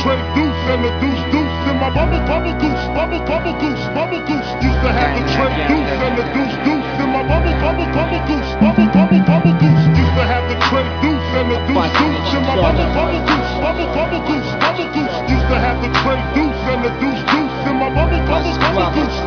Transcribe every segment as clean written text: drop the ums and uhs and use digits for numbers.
Trey Deuce and the Deuce Deuce in my bubble goose, bubble goose, bubble goose. Used to have the Trey Deuce and the Deuce Deuce in my bubble goose, bubble goose. Used to have the Trey Deuce and the Deuce Deuce in my bubble goose, bubble goose, bubble goose. Used to have the Trey Deuce and the Deuce Deuce in my bubble goose, bubble goose.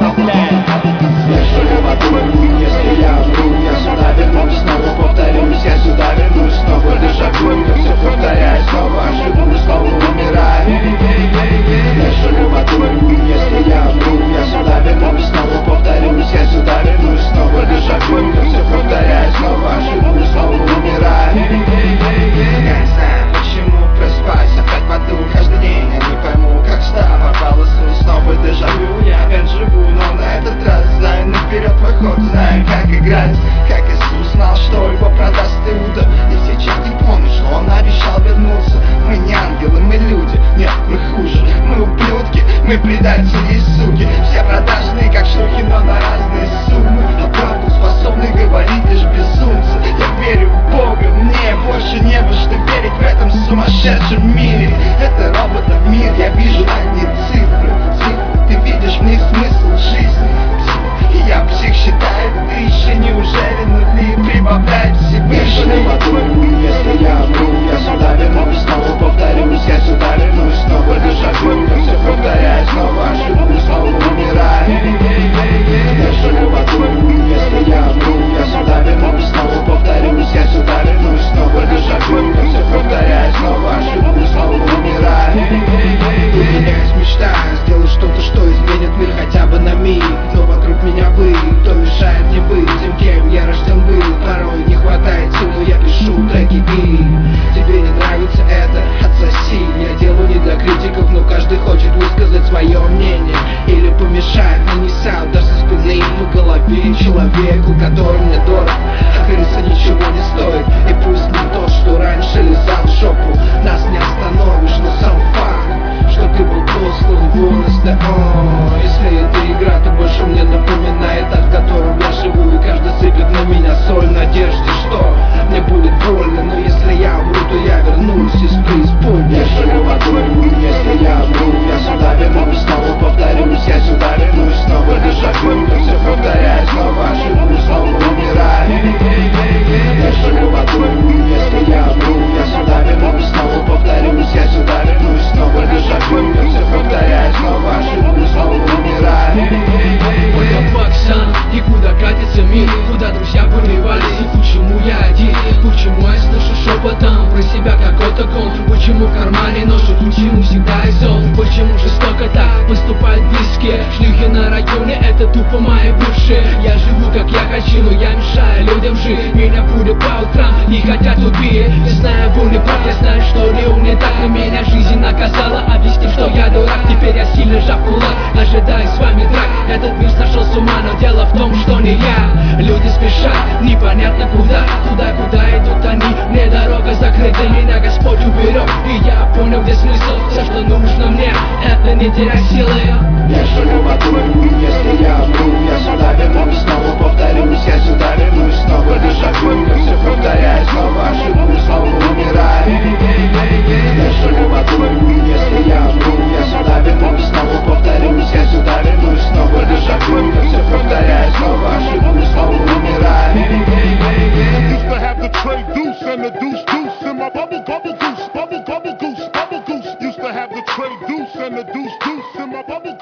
Я живу в аду, если я вру, я сюда вернусь, снова повторюсь, я сюда вернусь, снова дежавю, я все повторяю, снова живу, снова умираю. Я живу в аду, если я вру, я сюда вернусь, снова повторюсь, я сюда вернусь, снова дежавю, я все повторяю, снова живу, снова умираю. Я не знаю, почему просыпаюсь опять в аду каждый день, я не пойму, как стало волосы, снова дежавю, я опять живу, но на этот раз знаю наперед твой ход, знаю, как играть, как Иисус знал, что его продаст Иуда. И сейчас не помню, что он обещал вернуться. Мы не ангелы, мы люди, нет, мы хуже, мы ублюдки, мы предатели и суки. Все продажные, как шлюхи, но на разные суммы. А правду способны говорить лишь безумцы. Я верю в Бога, мне больше не во что верить в этом сумасшедшем мире. Это роботов мир, я вижу одни цифры. Ты видишь в них смысл жизни. Я псих, считаю тысячи, неужели нули прибавляют Всевышний? Если я вру, я сюда вернусь, снова повторюсь, я сюда вернусь, снова дежавю, я все повторяю, снова живу, снова умираю. Я живу в аду, если я вру, я сюда вернусь, снова повторюсь, я сюда вернусь, снова дежавю, я все повторяю, снова живу, снова умираю. У меня есть мечта сделать что-то, что изменит мир хотя бы на миг, но вокруг меня вы, кто мешает мне быть тем, кем я рожден был. Порой не хватает сил, но я пишу треки и тебе не нравится это, отсоси. Я делаю не для критиков, но каждый хочет высказать свое мнение или помешать, нанеся удар со спины по голове человеку, который мне дорог. Открыться ничего не стоит, и пусть не то, что раньше лизал в жопу. Нас не остановишь, но сам факт, что ты был послан вон из если эта игра, то больше мне напоминает, от которого я живу, и каждый сыпет на меня соль в надежде, что мне будет больно. Но если я вру, то я вернусь из преисподней. Я живу в аду, если я вру, я сюда вернусь, снова повторюсь, я сюда вернусь, снова дежавю, я все повторяю, снова живу, снова умираю. Я живу в аду, если я вру, я сюда вернусь, снова повторюсь, я сюда вернусь, снова дежавю, я все повторяю, снова живу, снова умираю. What the fuck, son? И куда катится мир? Куда друзья порывались? И почему я один? Почему я слышу шепотом про себя какой-то гон? Почему в кармане нож и почему всегда изол? Почему жестоко так поступают близкие? Шлюхи на районе, это тупо мои бывшие. Я живу как я хочу, но я мешаю людям жить. Меня будут по утрам и хотят убить. Не знаю, был не прав, я знаю, что Лео не так. Но меня жизнь наказала, объяснив, что я дурак. Теперь я сильно сжав кулак, ожидаю с вами драк. Этот мир сошел с ума, но дело в том, что не я. Люди спешат, непонятно куда, куда идут они. Мне дорога закрыта, меня Господь уберег. И я понял, где смысл, все, что нужно мне, это не терять силы. Я живу в аду, если я вру, я сюда вернусь, снова повторюсь, я сюда вернусь, снова дежавю, я все повторяю, снова живу, снова умираю. Я живу в аду, если я вру, я сюда вернусь, снова повторюсь, я сюда вернусь, снова дежавю, я все повторяю, снова живу, снова умираю. Used to have the Trey Deuce and the Deuce Deuce in my bubble goose, bubble goose, bubble goose. Used to have the Trey Deuce and the Deuce Deuce in my bubble